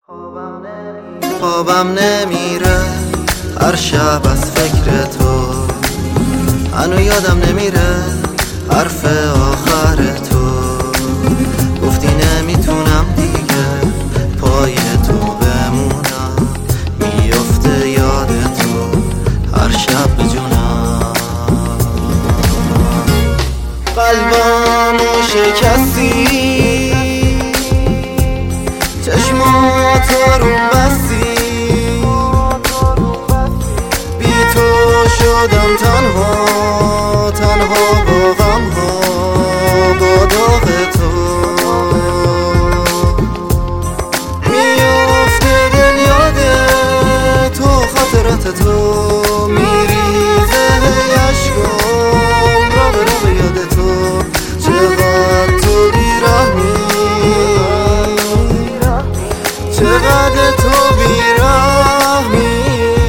خوابم نمیره هر شب از فکر تو، هنو یادم نمیره حرف آخر تو. گفتی نمیتونم دیگه پای تو بمونم، میفته یاد تو هر شب به جونم. قلبمو شکستی، چشماتو رو بستی، بی تو شدم تنها تنها با غم ها با داغ تو. میفته دل یاد تو خاطرات تو، میریزه اشکام را به رو به یاد تو. چقدر تو بیرحمی، چقدر تو بیرحمی،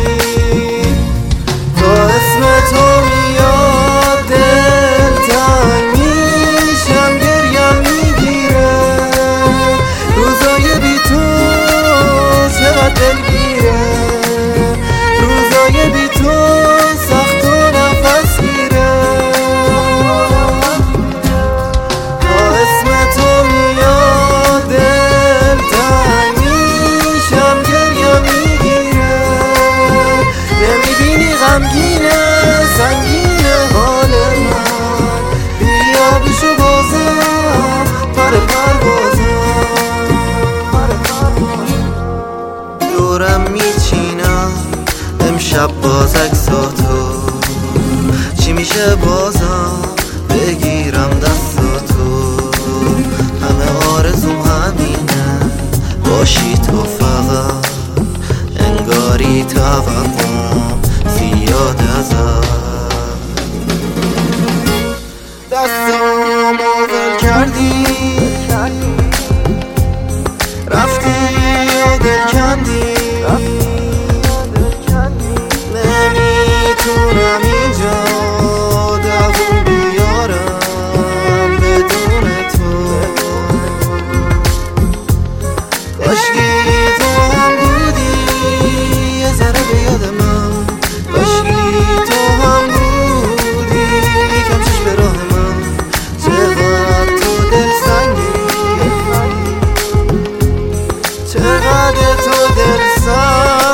تا اسم تو میاد دل تنگ میشم، گریم میگیره روزای بی تو. چقدر دلگیره روزای بی تو، سخت و نفس گیره. تا اسم تو میاد دل تنگ میشم، گریم میگیره. نمیبینی غمگینه سنگینه حال من، بیا بشو بازم پر پروازم. دورم میچینم امشب باز عکساتو، چی میشه بازم بگیرم دستاتو. همه آرزوم همینه باشی تو فقط، انگاری توقعم زیاد ازت. دستامو ول کردی رفتی و دل کندی، نمیتونم اینجا دووم بیارم بدون تو. کاشکی تو هم بودی یه ذره به یاد من، کاشکی تو هم بودی یکم چشم به راه من. چقدر تو دل سنگی، چقدر تو دل سنگی،